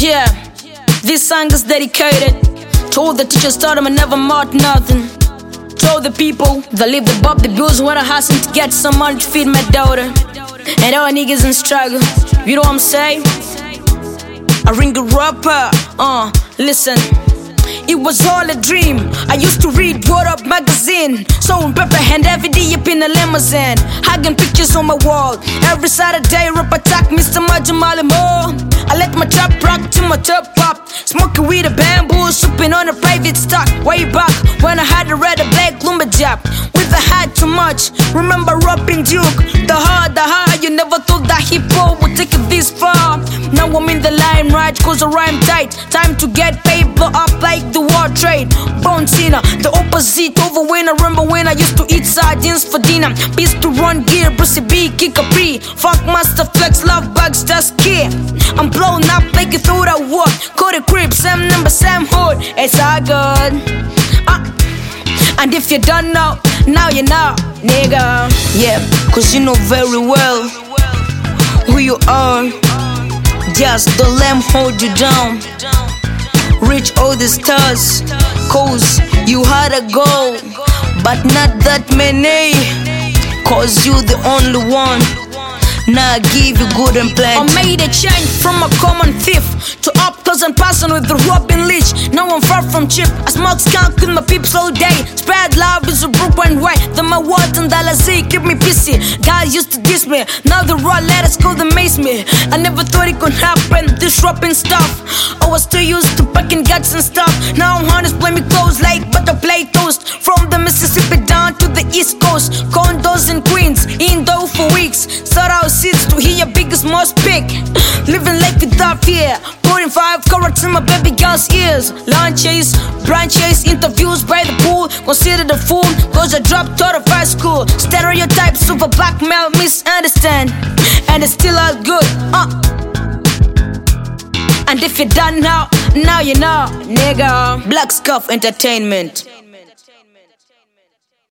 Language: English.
Yeah, this song is dedicated to all the teachers taught them I never marked nothing. To all the people that live above the bills when I hustle to get some money to feed my daughter. And all niggas in struggle, you know what I'm saying? I ring a rapper, listen. It was all a dream. I used to read What Up magazine, sewing paper hand every day up in a limousine, hugging pictures on my wall. Every Saturday, rap attack Mr. Majumali Mo. I let my top rock to my top pop, smoking weed a bamboo, sipping on a private stock. Way back when I had a red or black lumberjack with a hat too much. Remember rapping Duke, the hard, you never thought that hip hop would take it this far. Now I'm in the limelight cause I rhyme tight. Time to get paper up like the world trade. Bone Cena, the opposite over when I remember when I used to eat sardines for dinner. Beast to run gear, Brucey B, kick a pre. Funk master flex, love bugs, that's key. I'm blown up like you thought I would. Call the crib, same number, same hood. It's all good. And if you don't know, now you know, nigga. Yeah, cause you know very well who you are. Just don't let 'em hold you down. Reach all the stars, cause you had a goal, but not that many, cause you the only one. Now I give you good and plenty. I made a change from a common thief to up close and person with the Robin Leach. Now I'm far from cheap. I smoke skunk with my peeps all day. Spread love is a Brooklyn way. Then my words and Dallas keep me pissy. Guys used to diss me, now the raw letters call them amaze me. I never thought it could happen, this rapping stuff. I was too used to packing guts and stuff. Now I'm honest, play me close like butter play toast. From the Mississippi down to the East Coast, condos in Queens, Indo for weeks. Start out seats to hear your biggest most pick. Living life without fear, putting 5 carrots in my baby girl's ears. Lunches, brunches, interviews by the pool. Consider the fool, cause I dropped out of high school. Stereotypes of a black male misunderstand, and it's still all good, And if you done now, now you know, nigga. Black Scuff Entertainment.